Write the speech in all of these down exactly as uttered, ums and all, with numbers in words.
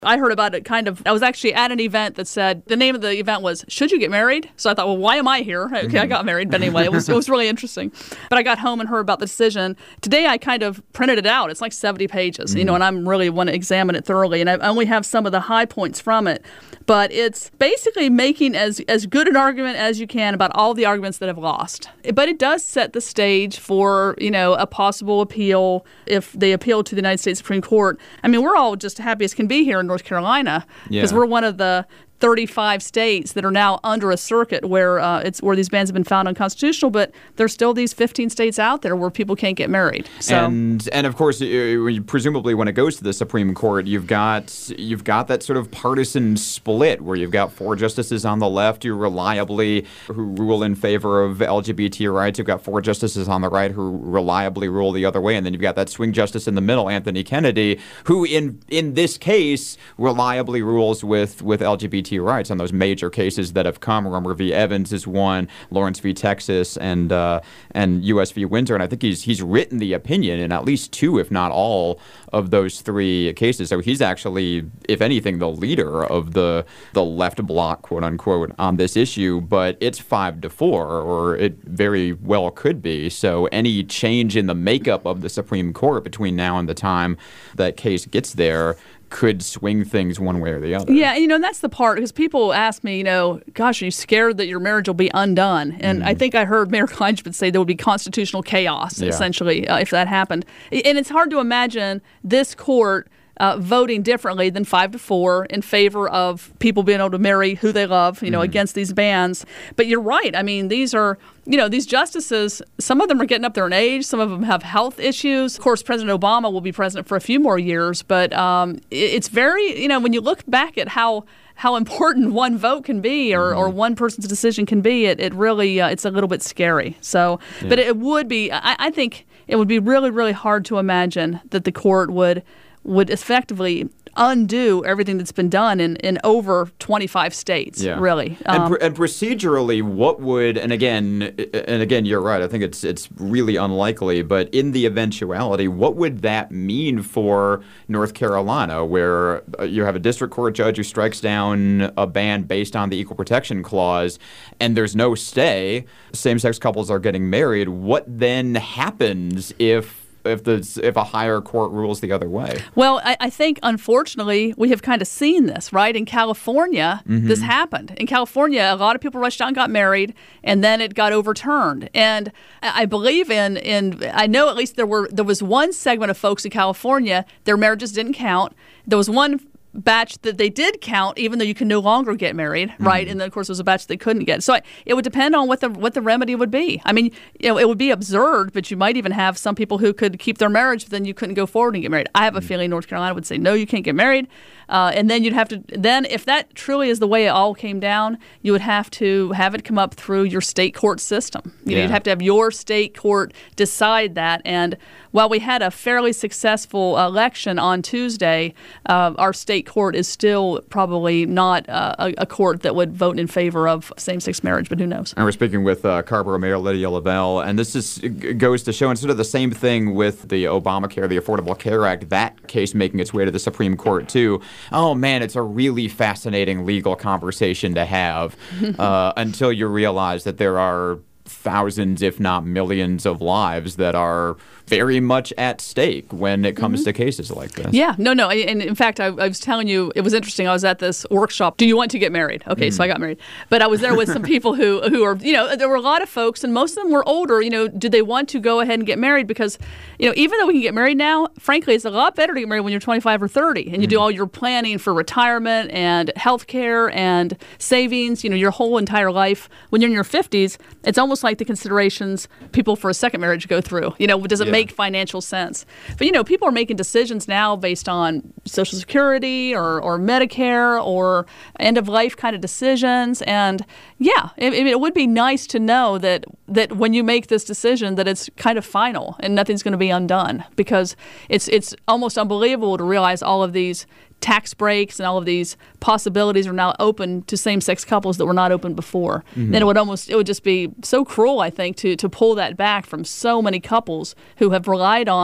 I heard about it kind of, I was actually at an event that said, the name of the event was, Should You Get Married? So I thought, well, why am I here? Okay, I got married. But anyway, it was it was really interesting. But I got home and heard about the decision. Today I kind of printed it out. It's like seventy pages, mm-hmm. you know, and I'm really want to examine it thoroughly. And I only have some of the high points from it. But it's basically making as, as good an argument as you can about all the arguments that have lost. But it does set the stage for, you know, a possible appeal if they appeal to the United States Supreme Court. I mean, we're all just happy as can be here in North Carolina because yeah. we're one of the thirty-five states that are now under a circuit where uh, it's where these bans have been found unconstitutional, but there's still these fifteen states out there where people can't get married. So. And and of course, you, presumably when it goes to the Supreme Court, you've got you've got that sort of partisan split where you've got four justices on the left who reliably who rule in favor of L G B T rights. You've got four justices on the right who reliably rule the other way, and then you've got that swing justice in the middle, Anthony Kennedy, who in in this case reliably rules with with L G B T rights on those major cases that have come. Romer v. Evans is one, Lawrence v. Texas, and uh, and U S v. Windsor. And I think he's he's written the opinion in at least two, if not all, of those three cases. So he's actually, if anything, the leader of the the left bloc, quote unquote, on this issue. But it's five to four, or it very well could be. So any change in the makeup of the Supreme Court between now and the time that case gets there could swing things one way or the other. Yeah, you know, and that's the part, because people ask me, you know, gosh, are you scared that your marriage will be undone? And mm. I think I heard Mayor Kleinschmidt say there would be constitutional chaos, yeah. essentially, uh, if that happened. And it's hard to imagine this court Uh, voting differently than five to four in favor of people being able to marry who they love, you know, mm-hmm. against these bans. But you're right. I mean, these are, you know, these justices, some of them are getting up there in age. Some of them have health issues. Of course, President Obama will be president for a few more years. But um, it's very, you know, when you look back at how how important one vote can be or, mm-hmm. or one person's decision can be, it, it really, uh, it's a little bit scary. So, yeah. but it would be, I, I think it would be really, really hard to imagine that the court would would effectively undo everything that's been done in, in over twenty-five states, yeah. really. Um, and, pr- and procedurally, what would, and again, and again, you're right, I think it's it's really unlikely, but in the eventuality, what would that mean for North Carolina, where you have a district court judge who strikes down a ban based on the Equal Protection Clause, and there's no stay, same-sex couples are getting married? What then happens if if the if a higher court rules the other way? Well, I, I think, unfortunately, we have kind of seen this, right? In California, mm-hmm. this happened. In California, a lot of people rushed out and got married, and then it got overturned. And I believe in, in I know at least there were there was one segment of folks in California, their marriages didn't count. There was one batch that they did count, even though you can no longer get married, mm-hmm. right? And then, of course, there was a batch they couldn't get. So I, it would depend on what the what the remedy would be. I mean, you know, it would be absurd, but you might even have some people who could keep their marriage, but then you couldn't go forward and get married. I have mm-hmm. a feeling North Carolina would say, no, you can't get married. Uh, and then you'd have to, then if that truly is the way it all came down, you would have to have it come up through your state court system. You know, yeah. you'd have to have your state court decide that. And while we had a fairly successful election on Tuesday, uh, our state court is still probably not uh, a, a court that would vote in favor of same-sex marriage, but who knows? And we're speaking with uh, Carrboro Mayor Lydia Lavelle, and this is goes to show, and sort of the same thing with the Obamacare, the Affordable Care Act, that case making its way to the Supreme Court too. Oh man, it's a really fascinating legal conversation to have uh, until you realize that there are thousands, if not millions, of lives that are very much at stake when it comes mm-hmm. to cases like this. Yeah, no, no. And in fact, I, I was telling you, it was interesting. I was at this workshop. Do you want to get married? Okay, mm. so I got married. But I was there with some people who, who are, you know, there were a lot of folks, and most of them were older. You know, do they want to go ahead and get married? Because, you know, even though we can get married now, frankly, it's a lot better to get married when you're twenty-five or thirty. And you mm. do all your planning for retirement and health care and savings, you know, your whole entire life. When you're in your fifties, it's almost like the considerations people for a second marriage go through. You know, does it yeah. make financial sense? But, you know, people are making decisions now based on Social Security or, or Medicare or end-of-life kind of decisions. And, yeah, it, it would be nice to know that, that when you make this decision that it's kind of final and nothing's going to be undone, because it's it's almost unbelievable to realize all of these tax breaks and all of these possibilities are now open to same-sex couples that were not open before. Mm-hmm. Then it would almost, it would just be so cruel, I think, to, to pull that back from so many couples who have relied on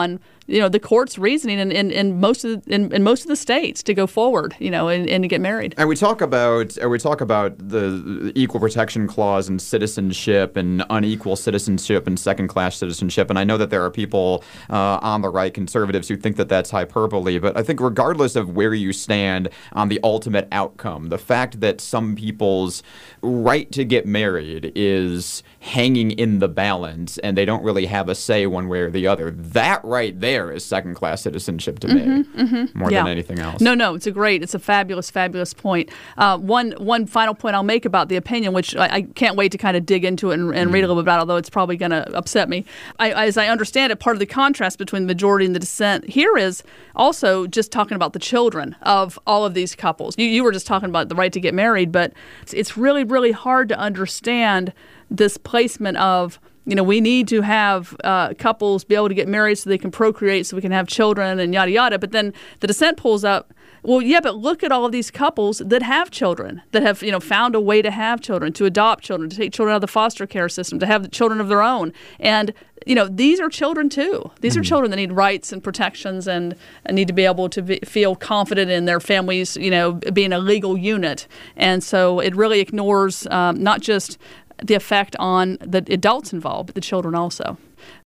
you know, the court's reasoning in, in, in most of the, in, in most of the states to go forward, you know, and, and to get married. And we talk about we talk about the equal protection clause and citizenship and unequal citizenship and second-class citizenship. And I know that there are people uh, on the right, conservatives, who think that that's hyperbole. But I think regardless of where you stand on the ultimate outcome, the fact that some people's right to get married is hanging in the balance and they don't really have a say one way or the other, that right there is second-class citizenship to mm-hmm, me, mm-hmm. more yeah. than anything else. No, no, it's a great, it's a fabulous, fabulous point. Uh, one one final point I'll make about the opinion, which I, I can't wait to kind of dig into it and, and mm. read a little bit about, although it's probably going to upset me. I, as I understand it, part of the contrast between the majority and the dissent here is also just talking about the children of all of these couples. You, you were just talking about the right to get married, but it's, it's really, really hard to understand this placement of, you know, we need to have uh, couples be able to get married so they can procreate, so we can have children and yada, yada. But then the dissent pulls up, well, yeah, but look at all of these couples that have children, that have, you know, found a way to have children, to adopt children, to take children out of the foster care system, to have children of their own. And, you know, these are children too. These mm-hmm. are children that need rights and protections and, and need to be able to be, feel confident in their families, you know, being a legal unit. And so it really ignores um, not just the effect on the adults involved, but the children also.